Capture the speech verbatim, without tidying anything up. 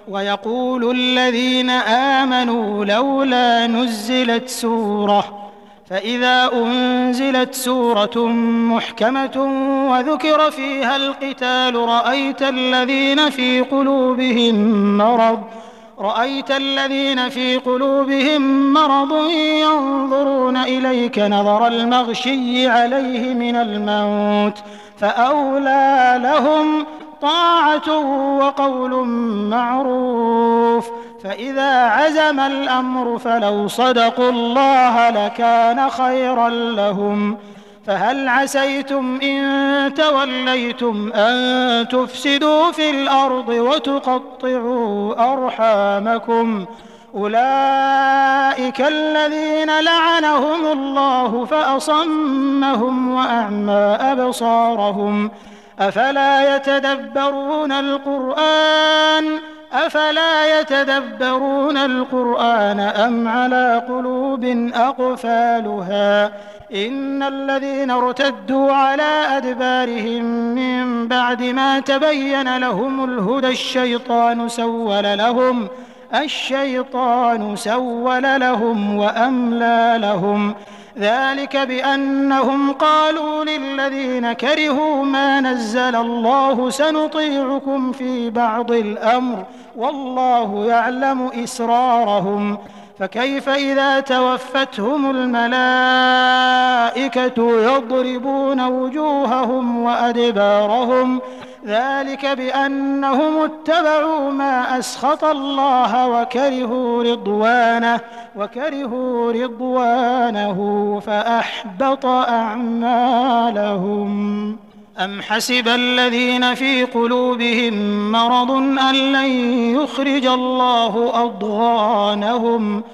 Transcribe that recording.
ويقول الذين آمنوا لولا نزلت سورة فإذا أنزلت سورة محكمة وذكر فيها القتال رأيت الذين في قلوبهم مرض رأيت الذين في قلوبهم مرض ينظرون إليك نظر المغشي عليه من الموت فأولى لهم طاعة وقول معروف فإذا عزم الأمر فلو صدقوا الله لكان خيرا لهم فهل عسيتم إن توليتم أن تفسدوا في الأرض وتقطعوا أرحامكم أولئك الذين لعنهم الله فأصمهم وأعمى أبصارهم أفلا يتدبرون القرآن أفلا يتدبرون القرآن أم على قلوب أقفالها إن الذين ارتدوا على أدبارهم من بعد ما تبين لهم الهدى الشيطان سول لهم الشيطان سول لهم وأملى لهم ذلك بأنهم قالوا للذين كرهوا ما نزل الله سنطيعكم في بعض الأمر والله يعلم إسرارهم فكيف إذا توفتهم الملائكة يضربون وجوههم وأدبارهم ذلك بأنهم اتبعوا ما أسخط الله وكرهوا رضوانه وكرهوا رضوانه فأحبط أعمالهم أم حسب الذين في قلوبهم مرض أن لن يخرج الله أضغانهم